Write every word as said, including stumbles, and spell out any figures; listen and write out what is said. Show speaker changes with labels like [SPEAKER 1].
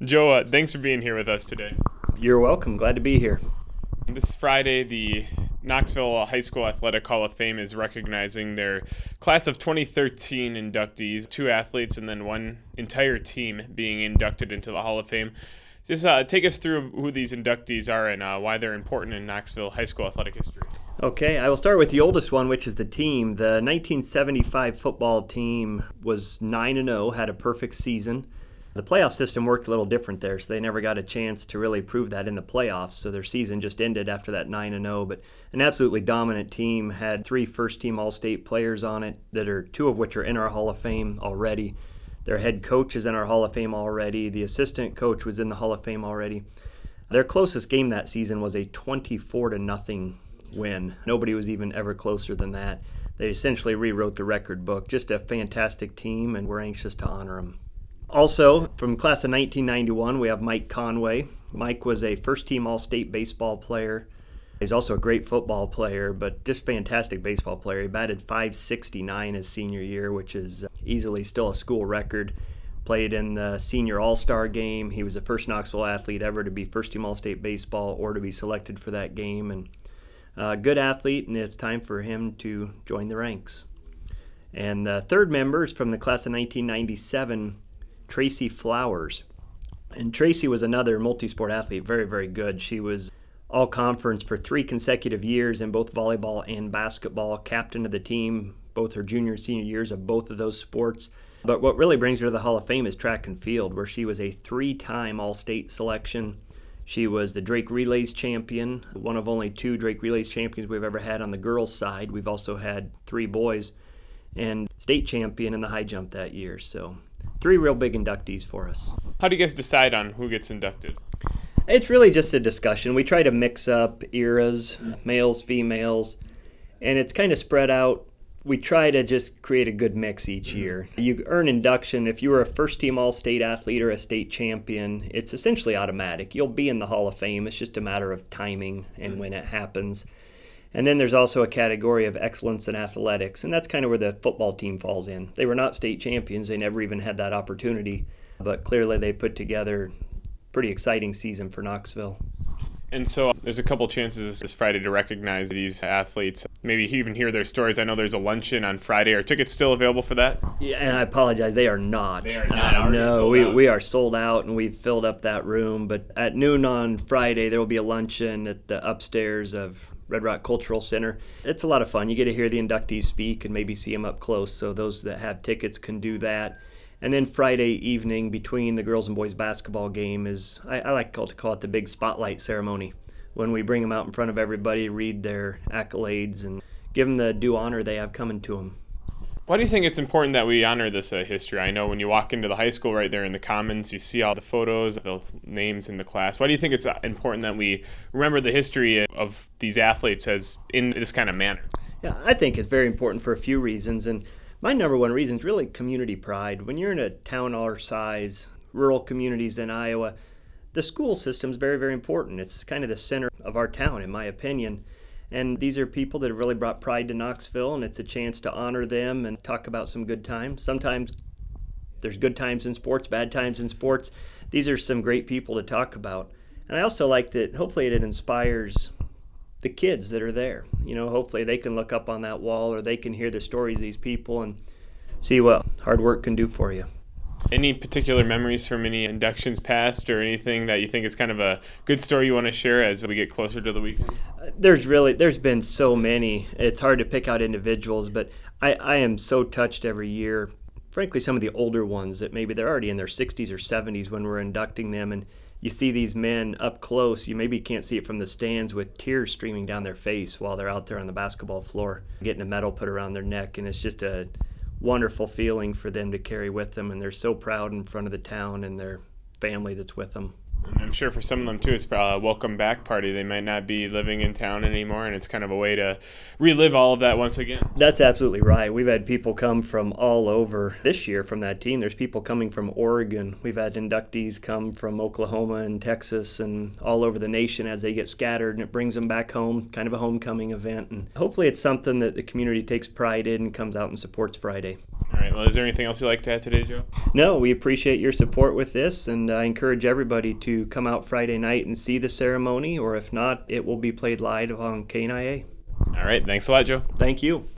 [SPEAKER 1] Joe, uh, thanks for being here with us today.
[SPEAKER 2] You're welcome. Glad to be here.
[SPEAKER 1] This Friday, the Knoxville High School Athletic Hall of Fame is recognizing their class of twenty thirteen inductees, two athletes and then one entire team being inducted into the Hall of Fame. Just uh, take us through who these inductees are and uh, why they're important in Knoxville high school athletic history.
[SPEAKER 2] Okay, I will start with the oldest one, which is the team. The nineteen seventy-five football team was nine and oh, had a perfect season. The playoff system worked a little different there, so they never got a chance to really prove that in the playoffs, so their season just ended after that nine and oh. But an absolutely dominant team, had three first-team All-State players on it, that are two of which are in our Hall of Fame already. Their head coach is in our Hall of Fame already. The assistant coach was in the Hall of Fame already. Their closest game that season was a twenty-four to nothing win. Nobody was even ever closer than that. They essentially rewrote the record book. Just a fantastic team, and we're anxious to honor them. Also, from class of nineteen ninety-one, we have Mike Conway. Mike was a first-team All-State baseball player. He's also a great football player, but just fantastic baseball player. He batted five sixty-nine his senior year, which is easily still a school record. Played in the senior all-star game. He was the first Knoxville athlete ever to be first-team All-State baseball or to be selected for that game. And a good athlete, and it's time for him to join the ranks. And the third member is from the class of nineteen ninety-seven, Tracy Flowers. And Tracy was another multi-sport athlete, very, very good. She was all-conference for three consecutive years in both volleyball and basketball, captain of the team, both her junior and senior years of both of those sports. But what really brings her to the Hall of Fame is track and field, where she was a three-time All-State selection. She was the Drake Relays champion, one of only two Drake Relays champions we've ever had on the girls' side. We've also had three boys, and state champion in the high jump that year. So three real big inductees for us.
[SPEAKER 1] How do you guys decide on who gets inducted?
[SPEAKER 2] It's really just a discussion. We try to mix up eras, males, females, and it's kind of spread out. We try to just create a good mix each year. You earn induction. If you were a first-team All-State athlete or a state champion, it's essentially automatic. You'll be in the Hall of Fame. It's just a matter of timing and when it happens. And then there's also a category of excellence in athletics, and that's kind of where the football team falls in. They were not state champions. They never even had that opportunity, but clearly they put together a pretty exciting season for Knoxville.
[SPEAKER 1] And so there's a couple chances this Friday to recognize these athletes. Maybe even hear their stories. I know there's a luncheon on Friday. Are tickets still available for that?
[SPEAKER 2] Yeah, and I apologize. They are not.
[SPEAKER 1] They are not.
[SPEAKER 2] Uh, no, we,
[SPEAKER 1] out.
[SPEAKER 2] we are sold out, and we've filled up that room. But at noon on Friday, there will be a luncheon at the upstairs of Red Rock Cultural Center. It's a lot of fun. You get to hear the inductees speak and maybe see them up close, so those that have tickets can do that. And then Friday evening between the girls and boys basketball game is, I, I like to call it the big spotlight ceremony, when we bring them out in front of everybody, read their accolades, and give them the due honor they have coming to them.
[SPEAKER 1] Why do you think it's important that we honor this uh, history? I know when you walk into the high school right there in the Commons, you see all the photos, the names in the class. Why do you think it's important that we remember the history of these athletes as in this kind of manner?
[SPEAKER 2] Yeah, I think it's very important for a few reasons, and my number one reason is really community pride. When you're in a town our size, rural communities in Iowa, the school system is very, very important. It's kind of the center of our town, in my opinion. And these are people that have really brought pride to Knoxville, and it's a chance to honor them and talk about some good times. Sometimes there's good times in sports, bad times in sports. These are some great people to talk about. And I also like that hopefully it inspires the kids that are there. You know, hopefully they can look up on that wall, or they can hear the stories of these people and see what hard work can do for you.
[SPEAKER 1] Any particular memories from any inductions past, or anything that you think is kind of a good story you want to share as we get closer to the weekend?
[SPEAKER 2] There's really, there's been so many. It's hard to pick out individuals, but I, I am so touched every year. Frankly, some of the older ones that maybe they're already in their sixties or seventies when we're inducting them, and you see these men up close. You maybe can't see it from the stands, with tears streaming down their face while they're out there on the basketball floor, getting a medal put around their neck, and it's just a wonderful feeling for them to carry with them, and they're so proud in front of the town and their family that's with them.
[SPEAKER 1] And I'm sure for some of them too, it's probably a welcome back party. They might not be living in town anymore, and it's kind of a way to relive all of that once again.
[SPEAKER 2] That's absolutely right. We've had people come from all over this year from that team. There's people coming from Oregon. We've had inductees come from Oklahoma and Texas and all over the nation as they get scattered, and it brings them back home, kind of a homecoming event. And hopefully it's something that the community takes pride in and comes out and supports Friday.
[SPEAKER 1] All right. Well, is there anything else you'd like to add today, Joe?
[SPEAKER 2] No, we appreciate your support with this, and I encourage everybody to come out Friday night and see the ceremony, or if not, it will be played live on K N I A.
[SPEAKER 1] All right. Thanks a lot, Joe.
[SPEAKER 2] Thank you.